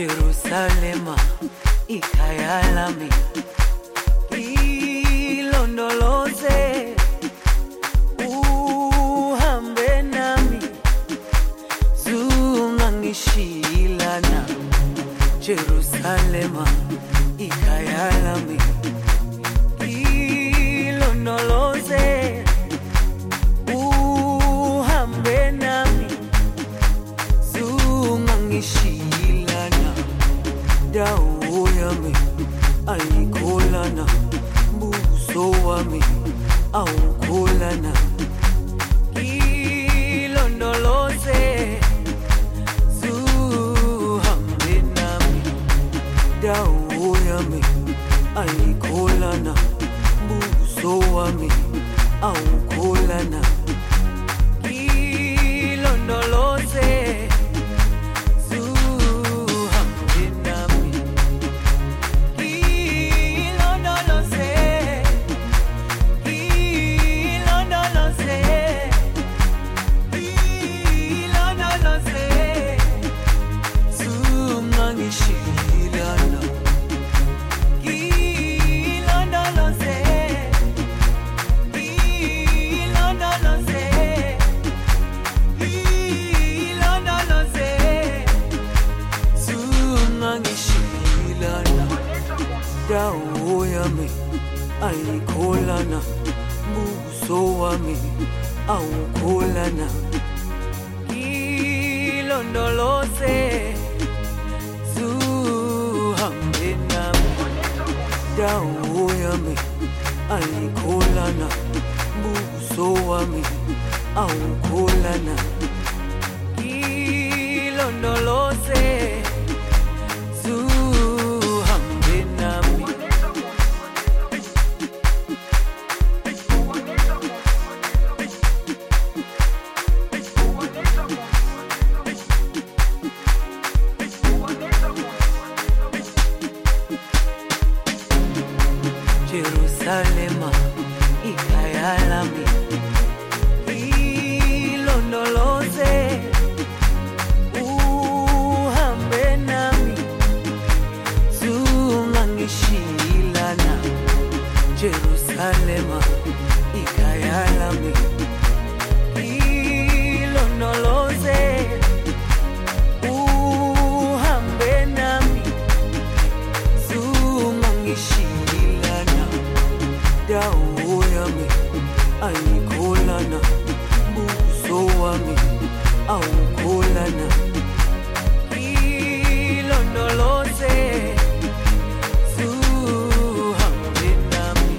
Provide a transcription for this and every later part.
Jerusalema ikhaya lami, ilondoloze uhambe nami, zungangishilana. Jerusalema ikhaya lami, ilondoloze uhambe nami, zungangishilana. Dawo yami ayikholana, buso wami awukholana. Ilondoloze zuhambe nami, dawo yami ayikholana, buso wami awukholana. Ilondoloze dawo yami ayikholana, buso wami awukholana. Ilondoloze zuhambe nami, dawo yami ayikholana, buso wami awukholana. Ilondoloze Jerusalema ikhaya lami, ilondoloze uhambe nami, zungangishilana. Jerusalema ikhaya lami, ilondoloze uhambe nami, zungangishilana. Dawo yami ayikholana, buso wami awukholana. Ilondoloze zuhambe nami.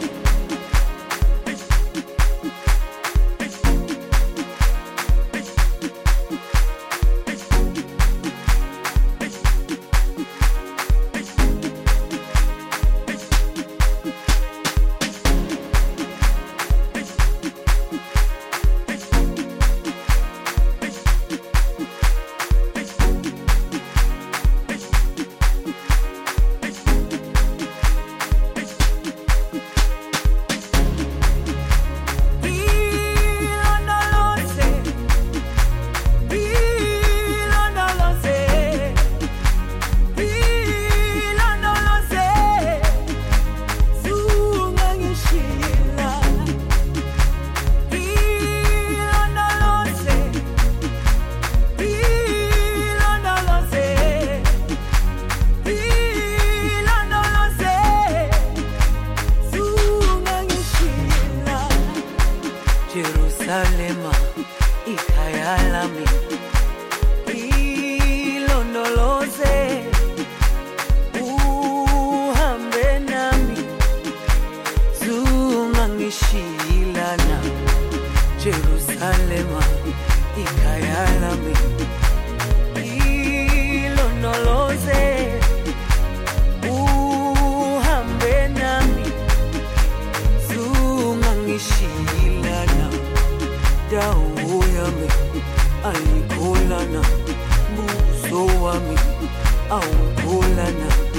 Jerusalema ikhaya lami, ilondoloze uhambe nami, zungangishilana. Jerusalema ikhaya lami, ilondoloze uhambe nami, zungangishilana. Dawo yami ayikholana, buso wami awukholana.